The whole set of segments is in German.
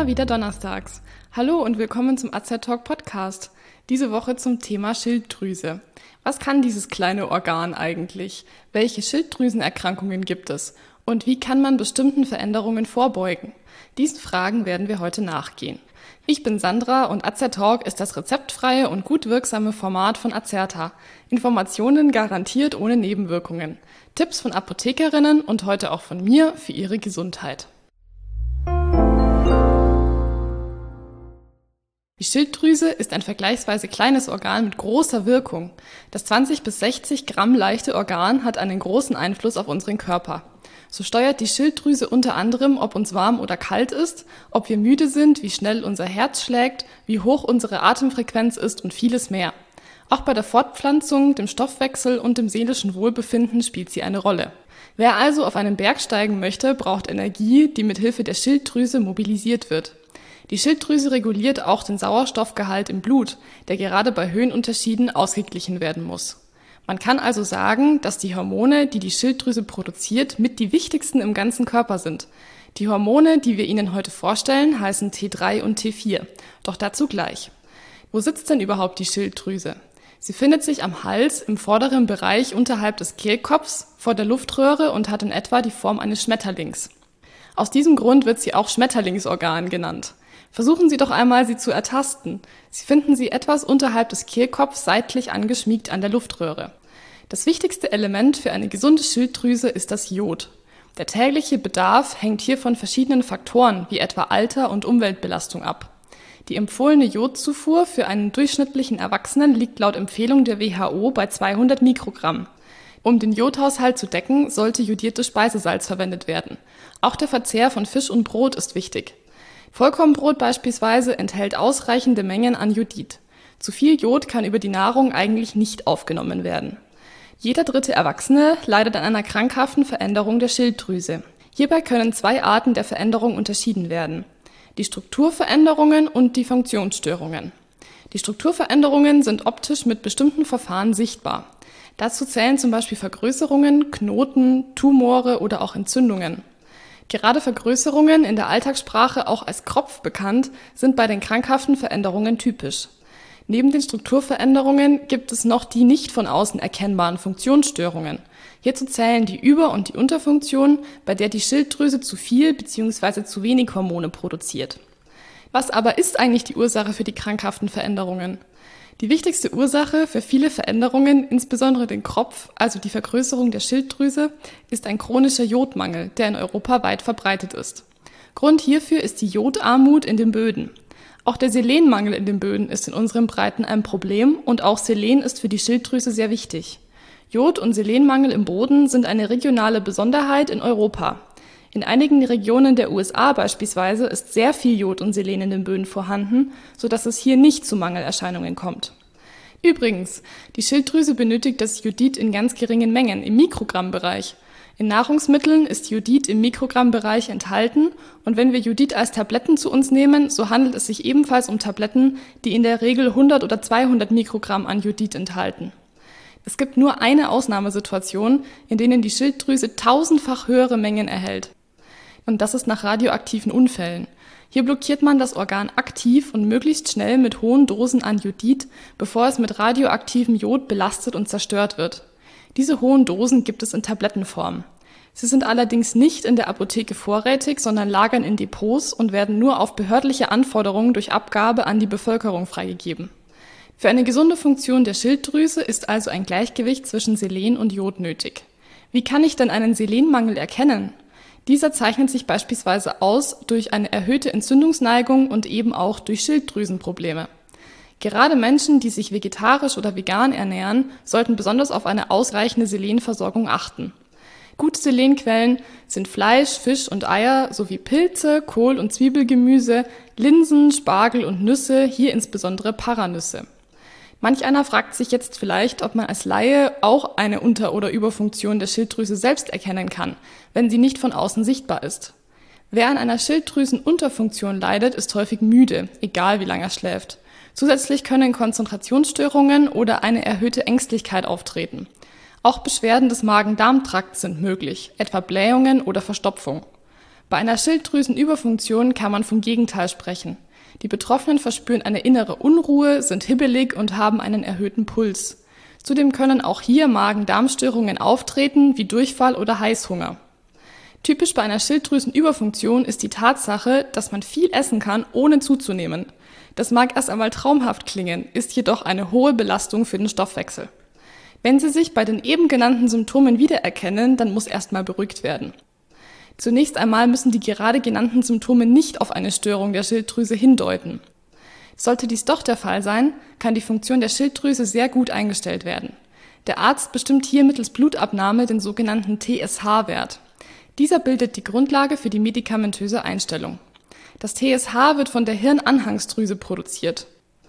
Immer wieder donnerstags. Hallo und willkommen zum AZ-Talk Podcast. Diese Woche zum Thema Schilddrüse. Was kann dieses kleine Organ eigentlich? Welche Schilddrüsenerkrankungen gibt es? Und wie kann man bestimmten Veränderungen vorbeugen? Diesen Fragen werden wir heute nachgehen. Ich bin Sandra und AZ-Talk ist das rezeptfreie und gut wirksame Format von Azerta. Informationen garantiert ohne Nebenwirkungen. Tipps von Apothekerinnen und heute auch von mir für Ihre Gesundheit. Die Schilddrüse ist ein vergleichsweise kleines Organ mit großer Wirkung. Das 20 bis 60 Gramm leichte Organ hat einen großen Einfluss auf unseren Körper. So steuert die Schilddrüse unter anderem, ob uns warm oder kalt ist, ob wir müde sind, wie schnell unser Herz schlägt, wie hoch unsere Atemfrequenz ist und vieles mehr. Auch bei der Fortpflanzung, dem Stoffwechsel und dem seelischen Wohlbefinden spielt sie eine Rolle. Wer also auf einen Berg steigen möchte, braucht Energie, die mit Hilfe der Schilddrüse mobilisiert wird. Die Schilddrüse reguliert auch den Sauerstoffgehalt im Blut, der gerade bei Höhenunterschieden ausgeglichen werden muss. Man kann also sagen, dass die Hormone, die die Schilddrüse produziert, mit die wichtigsten im ganzen Körper sind. Die Hormone, die wir Ihnen heute vorstellen, heißen T3 und T4. Doch dazu gleich. Wo sitzt denn überhaupt die Schilddrüse? Sie findet sich am Hals im vorderen Bereich unterhalb des Kehlkopfs vor der Luftröhre und hat in etwa die Form eines Schmetterlings. Aus diesem Grund wird sie auch Schmetterlingsorgan genannt. Versuchen Sie doch einmal, sie zu ertasten. Sie finden sie etwas unterhalb des Kehlkopfs seitlich angeschmiegt an der Luftröhre. Das wichtigste Element für eine gesunde Schilddrüse ist das Jod. Der tägliche Bedarf hängt hier von verschiedenen Faktoren wie etwa Alter und Umweltbelastung ab. Die empfohlene Jodzufuhr für einen durchschnittlichen Erwachsenen liegt laut Empfehlung der WHO bei 200 Mikrogramm. Um den Jodhaushalt zu decken, sollte jodiertes Speisesalz verwendet werden. Auch der Verzehr von Fisch und Brot ist wichtig. Vollkornbrot beispielsweise enthält ausreichende Mengen an Jodid. Zu viel Jod kann über die Nahrung eigentlich nicht aufgenommen werden. Jeder dritte Erwachsene leidet an einer krankhaften Veränderung der Schilddrüse. Hierbei können zwei Arten der Veränderung unterschieden werden: die Strukturveränderungen und die Funktionsstörungen. Die Strukturveränderungen sind optisch mit bestimmten Verfahren sichtbar. Dazu zählen zum Beispiel Vergrößerungen, Knoten, Tumore oder auch Entzündungen. Gerade Vergrößerungen, in der Alltagssprache auch als Kropf bekannt, sind bei den krankhaften Veränderungen typisch. Neben den Strukturveränderungen gibt es noch die nicht von außen erkennbaren Funktionsstörungen. Hierzu zählen die Über- und die Unterfunktion, bei der die Schilddrüse zu viel bzw. zu wenig Hormone produziert. Was aber ist eigentlich die Ursache für die krankhaften Veränderungen? Die wichtigste Ursache für viele Veränderungen, insbesondere den Kropf, also die Vergrößerung der Schilddrüse, ist ein chronischer Jodmangel, der in Europa weit verbreitet ist. Grund hierfür ist die Jodarmut in den Böden. Auch der Selenmangel in den Böden ist in unseren Breiten ein Problem und auch Selen ist für die Schilddrüse sehr wichtig. Jod- und Selenmangel im Boden sind eine regionale Besonderheit in Europa. In einigen Regionen der USA beispielsweise ist sehr viel Jod und Selen in den Böden vorhanden, sodass es hier nicht zu Mangelerscheinungen kommt. Übrigens, die Schilddrüse benötigt das Jodid in ganz geringen Mengen, im Mikrogrammbereich. In Nahrungsmitteln ist Jodid im Mikrogrammbereich enthalten und wenn wir Jodid als Tabletten zu uns nehmen, so handelt es sich ebenfalls um Tabletten, die in der Regel 100 oder 200 Mikrogramm an Jodid enthalten. Es gibt nur eine Ausnahmesituation, in denen die Schilddrüse tausendfach höhere Mengen erhält. Und das ist nach radioaktiven Unfällen. Hier blockiert man das Organ aktiv und möglichst schnell mit hohen Dosen an Jodid, bevor es mit radioaktivem Jod belastet und zerstört wird. Diese hohen Dosen gibt es in Tablettenform. Sie sind allerdings nicht in der Apotheke vorrätig, sondern lagern in Depots und werden nur auf behördliche Anforderungen durch Abgabe an die Bevölkerung freigegeben. Für eine gesunde Funktion der Schilddrüse ist also ein Gleichgewicht zwischen Selen und Jod nötig. Wie kann ich denn einen Selenmangel erkennen? Dieser zeichnet sich beispielsweise aus durch eine erhöhte Entzündungsneigung und eben auch durch Schilddrüsenprobleme. Gerade Menschen, die sich vegetarisch oder vegan ernähren, sollten besonders auf eine ausreichende Selenversorgung achten. Gute Selenquellen sind Fleisch, Fisch und Eier sowie Pilze, Kohl- und Zwiebelgemüse, Linsen, Spargel und Nüsse, hier insbesondere Paranüsse. Manch einer fragt sich jetzt vielleicht, ob man als Laie auch eine Unter- oder Überfunktion der Schilddrüse selbst erkennen kann, wenn sie nicht von außen sichtbar ist. Wer an einer Schilddrüsenunterfunktion leidet, ist häufig müde, egal wie lange er schläft. Zusätzlich können Konzentrationsstörungen oder eine erhöhte Ängstlichkeit auftreten. Auch Beschwerden des Magen-Darm-Trakts sind möglich, etwa Blähungen oder Verstopfung. Bei einer Schilddrüsenüberfunktion kann man vom Gegenteil sprechen. Die Betroffenen verspüren eine innere Unruhe, sind hibbelig und haben einen erhöhten Puls. Zudem können auch hier Magen-Darm-Störungen auftreten, wie Durchfall oder Heißhunger. Typisch bei einer Schilddrüsenüberfunktion ist die Tatsache, dass man viel essen kann, ohne zuzunehmen. Das mag erst einmal traumhaft klingen, ist jedoch eine hohe Belastung für den Stoffwechsel. Wenn Sie sich bei den eben genannten Symptomen wiedererkennen, dann muss erstmal beruhigt werden. Zunächst einmal müssen die gerade genannten Symptome nicht auf eine Störung der Schilddrüse hindeuten. Sollte dies doch der Fall sein, kann die Funktion der Schilddrüse sehr gut eingestellt werden. Der Arzt bestimmt hier mittels Blutabnahme den sogenannten TSH-Wert. Dieser bildet die Grundlage für die medikamentöse Einstellung. Das TSH wird von der Hirnanhangsdrüse produziert.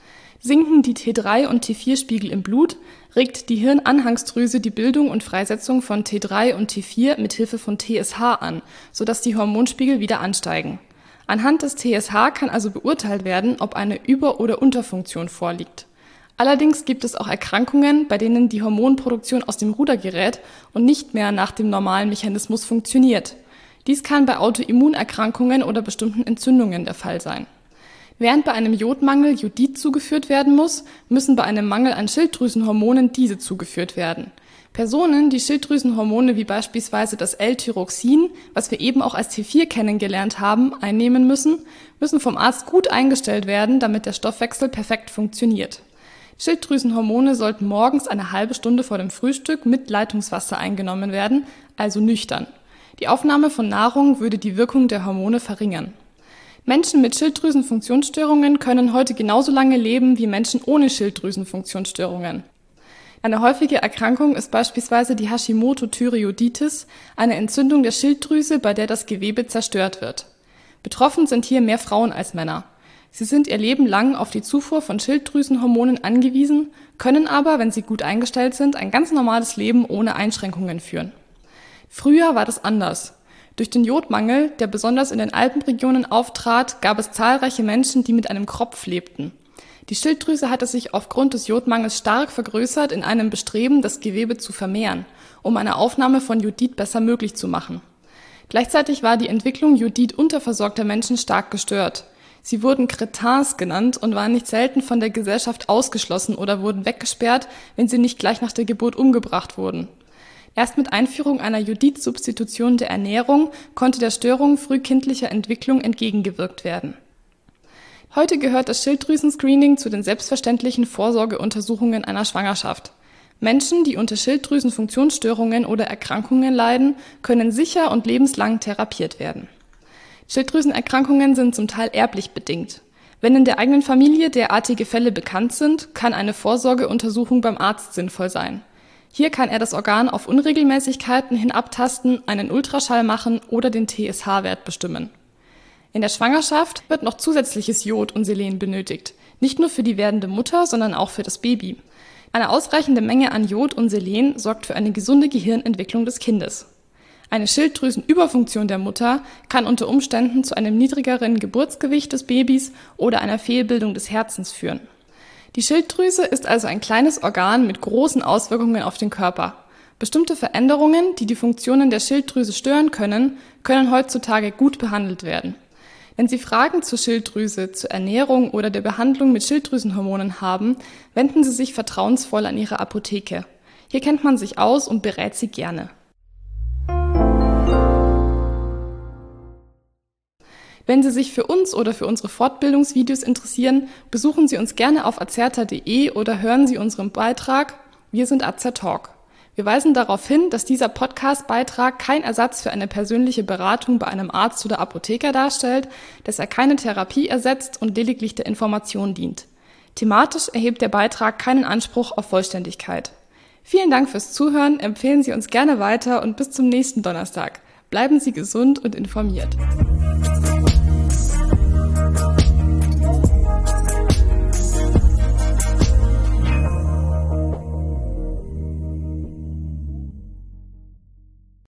Sinken die T3 und T4-Spiegel im Blut, regt die Hirnanhangsdrüse die Bildung und Freisetzung von T3 und T4 mit Hilfe von TSH an, sodass die Hormonspiegel wieder ansteigen. Anhand des TSH kann also beurteilt werden, ob eine Über- oder Unterfunktion vorliegt. Allerdings gibt es auch Erkrankungen, bei denen die Hormonproduktion aus dem Ruder gerät und nicht mehr nach dem normalen Mechanismus funktioniert. Dies kann bei Autoimmunerkrankungen oder bestimmten Entzündungen der Fall sein. Während bei einem Jodmangel Jodid zugeführt werden muss, müssen bei einem Mangel an Schilddrüsenhormonen diese zugeführt werden. Personen, die Schilddrüsenhormone wie beispielsweise das L-Tyroxin, was wir eben auch als T4 kennengelernt haben, einnehmen müssen vom Arzt gut eingestellt werden, damit der Stoffwechsel perfekt funktioniert. Schilddrüsenhormone sollten morgens eine halbe Stunde vor dem Frühstück mit Leitungswasser eingenommen werden, also nüchtern. Die Aufnahme von Nahrung würde die Wirkung der Hormone verringern. Menschen mit Schilddrüsenfunktionsstörungen können heute genauso lange leben wie Menschen ohne Schilddrüsenfunktionsstörungen. Eine häufige Erkrankung ist beispielsweise die Hashimoto-Thyreoiditis, eine Entzündung der Schilddrüse, bei der das Gewebe zerstört wird. Betroffen sind hier mehr Frauen als Männer. Sie sind ihr Leben lang auf die Zufuhr von Schilddrüsenhormonen angewiesen, können aber, wenn sie gut eingestellt sind, ein ganz normales Leben ohne Einschränkungen führen. Früher war das anders. Durch den Jodmangel, der besonders in den Alpenregionen auftrat, gab es zahlreiche Menschen, die mit einem Kropf lebten. Die Schilddrüse hatte sich aufgrund des Jodmangels stark vergrößert in einem Bestreben, das Gewebe zu vermehren, um eine Aufnahme von Jodid besser möglich zu machen. Gleichzeitig war die Entwicklung Jodid-unterversorgter Menschen stark gestört. Sie wurden Crétins genannt und waren nicht selten von der Gesellschaft ausgeschlossen oder wurden weggesperrt, wenn sie nicht gleich nach der Geburt umgebracht wurden. Erst mit Einführung einer Jodid-Substitution der Ernährung konnte der Störung frühkindlicher Entwicklung entgegengewirkt werden. Heute gehört das Schilddrüsenscreening zu den selbstverständlichen Vorsorgeuntersuchungen einer Schwangerschaft. Menschen, die unter Schilddrüsenfunktionsstörungen oder Erkrankungen leiden, können sicher und lebenslang therapiert werden. Schilddrüsenerkrankungen sind zum Teil erblich bedingt. Wenn in der eigenen Familie derartige Fälle bekannt sind, kann eine Vorsorgeuntersuchung beim Arzt sinnvoll sein. Hier kann er das Organ auf Unregelmäßigkeiten hin abtasten, einen Ultraschall machen oder den TSH-Wert bestimmen. In der Schwangerschaft wird noch zusätzliches Jod und Selen benötigt, nicht nur für die werdende Mutter, sondern auch für das Baby. Eine ausreichende Menge an Jod und Selen sorgt für eine gesunde Gehirnentwicklung des Kindes. Eine Schilddrüsenüberfunktion der Mutter kann unter Umständen zu einem niedrigeren Geburtsgewicht des Babys oder einer Fehlbildung des Herzens führen. Die Schilddrüse ist also ein kleines Organ mit großen Auswirkungen auf den Körper. Bestimmte Veränderungen, die die Funktionen der Schilddrüse stören können, können heutzutage gut behandelt werden. Wenn Sie Fragen zur Schilddrüse, zur Ernährung oder der Behandlung mit Schilddrüsenhormonen haben, wenden Sie sich vertrauensvoll an Ihre Apotheke. Hier kennt man sich aus und berät Sie gerne. Wenn Sie sich für uns oder für unsere Fortbildungsvideos interessieren, besuchen Sie uns gerne auf azerta.de oder hören Sie unseren Beitrag Wir sind Azertalk. Wir weisen darauf hin, dass dieser Podcast-Beitrag kein Ersatz für eine persönliche Beratung bei einem Arzt oder Apotheker darstellt, dass er keine Therapie ersetzt und lediglich der Information dient. Thematisch erhebt der Beitrag keinen Anspruch auf Vollständigkeit. Vielen Dank fürs Zuhören, empfehlen Sie uns gerne weiter und bis zum nächsten Donnerstag. Bleiben Sie gesund und informiert.